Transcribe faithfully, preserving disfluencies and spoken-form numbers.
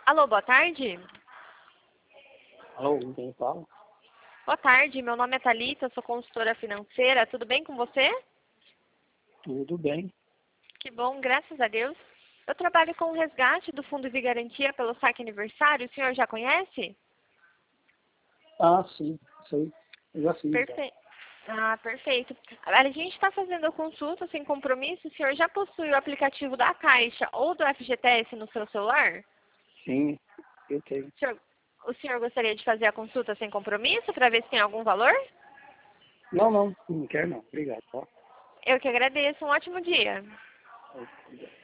Alô, boa tarde. Alô, quem fala? Boa tarde, meu nome é Thalita, sou consultora financeira. Tudo bem com você? Tudo bem. Que bom, graças a Deus. Eu trabalho com o resgate do Fundo de Garantia pelo saque aniversário. O senhor já conhece? Ah, sim, sei. Eu já fiz. Já. Perfeito. Ah, perfeito. A gente está fazendo a consulta sem compromisso. O senhor já possui o aplicativo da Caixa ou do F G T S no seu celular? Sim, eu tenho. O senhor, o senhor gostaria de fazer a consulta sem compromisso para ver se tem algum valor? Não, não, não quero não. Obrigado, tá? Eu que agradeço. Um ótimo dia. Obrigado.